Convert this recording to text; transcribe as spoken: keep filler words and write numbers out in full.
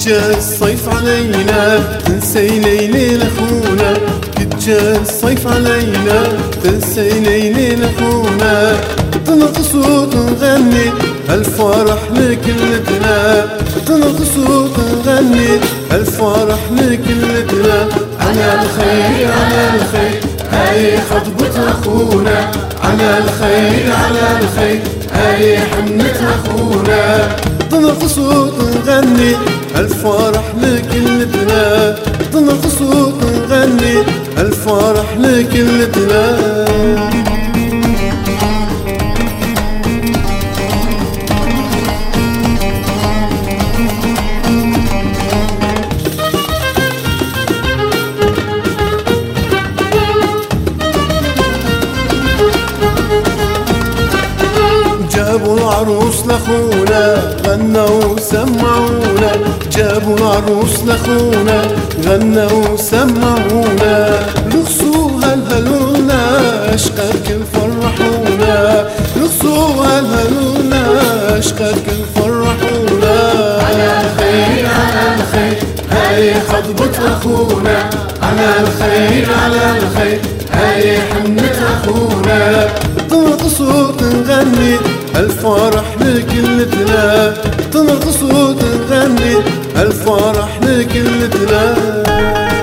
جا الصيف علينا تنسينا ليل اخونا، قد جا الصيف علينا تنسينا ليل اخونا، تنرقص وتنغني الفرح لكلتنا، تنرقص وتنغني الفرح لكلتنا، على الخير على الخير هاي خطبة اخونا، على الخير على الخير هاي حنة اخونا، تنرقص وتنغني الفرح لكلتنا، تنرقص وتنغني الفرح لكلتنا. جابوا العروس لخونا غنوا وسمعونا، جابوا العروس لخونا غنوا وسمعونا، رقصوا هلهلونا اشقاك فرحونا، رقصوا هلهلونا اشقاك فرحونا، على الخير على الخير هاي خطبة اخونا، على الخير على الخير هاي حنة اخونا، تنرقص وتنغني الفرح لكلتنا، تنرقص وتنغني الفرح لكلتنا.